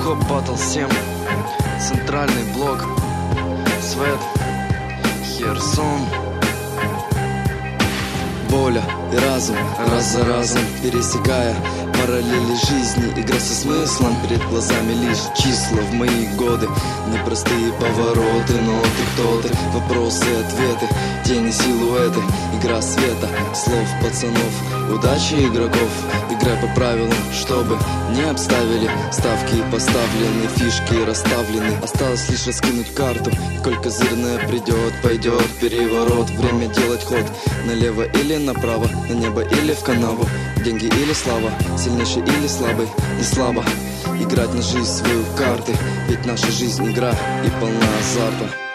Хип-хоп батл 7. Центральный блок. Свет. Херсон. Воля и разум, раз за разом пересекая параллели жизни, игра со смыслом, перед глазами лишь числа в мои годы. Непростые повороты, но ты кто ты? Вопросы и ответы, тени, силуэты. Игра света, слов пацанов, удачи игроков. Играй по правилам, чтобы не обставили. Ставки поставлены, фишки расставлены. Осталось лишь раскинуть карту, и коль козырная придет, пойдет переворот. Время делать ход, налево или направо, на небо или в канаву. Деньги или слава, сильнейший или слабый, не слабо играть на жизнь свою карты. Ведь наша жизнь игра и полна азарта.